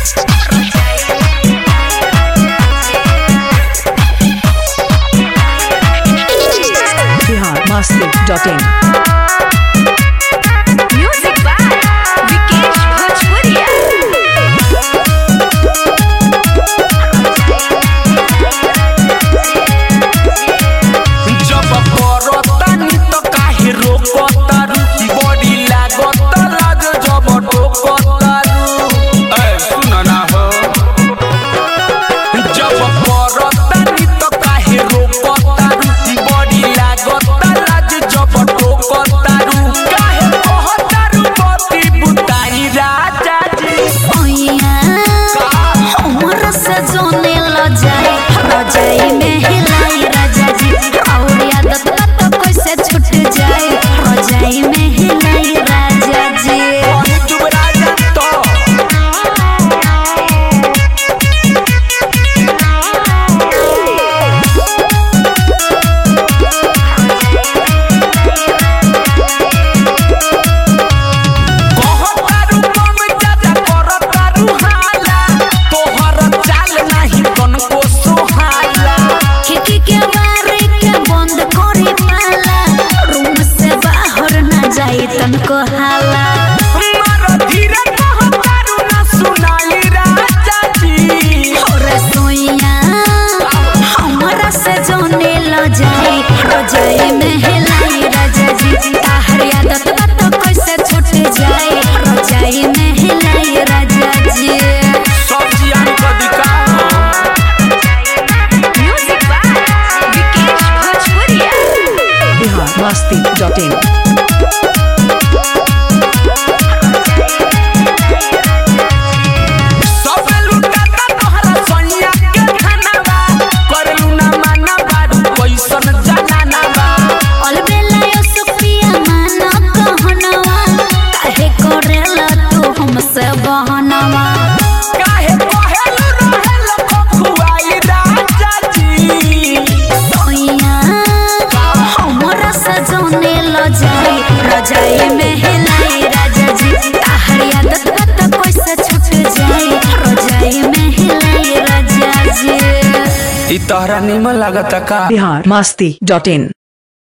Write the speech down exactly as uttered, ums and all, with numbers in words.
Bihar Masti dot in. Music by Vikesh Bhojpuriya. जब करतानी तो काहे रोकतारू, बड़ी लागत लाज जब टोकतारू। ए सुन ना हो, जब करतानी तो काहे रोकतारू, बड़ी लागत लाज जब टोकतारू। काहे कहतारू पति बुताई राजा जी ओया हमर से जोने ल जाए रजाई में हिलाई राजा जी, और आदत तो कैसे छूट जाए रजाई में हिलाई राजा जी। चुप राजा तो कहतारू कम ज्यादा करतारू हाला, तोहर चाल नहीं तनको सोहाला। खिड़की के बारी के बंद करी पाला, रूम से बाहर ना जाए तनको हाला। मार धीरे कहतारू ना सुनाई राजा जी। और सोइया हमरा से जोने ल जाए रजाई में हिलाई राजा जी, ताहर आदत तो कैसे छूट जाए रजाई में हिलाई राजा जी। सब जियान कदी का music by Vikesh Bhojpuriya. Bihar Masti dot in. सब लुटाता तोहरा सैया के खानावा, करलू ना माना बारू कैसन जाना बा। अलबेला यो सुपिया माना कहनवा, काहे करेला तू हमसे बहनवा। काहे कहेलू रहेल खखुआई राजा जी। सोइया हमरा से जोने ल जाए रजाई में हिलाई राजा जी, ताहर आदत तो कैसे छूट जाए रजाई में हिलाई राजा जी। ई तोहरा निमन लागत का। बिहार मस्ती डॉट इन।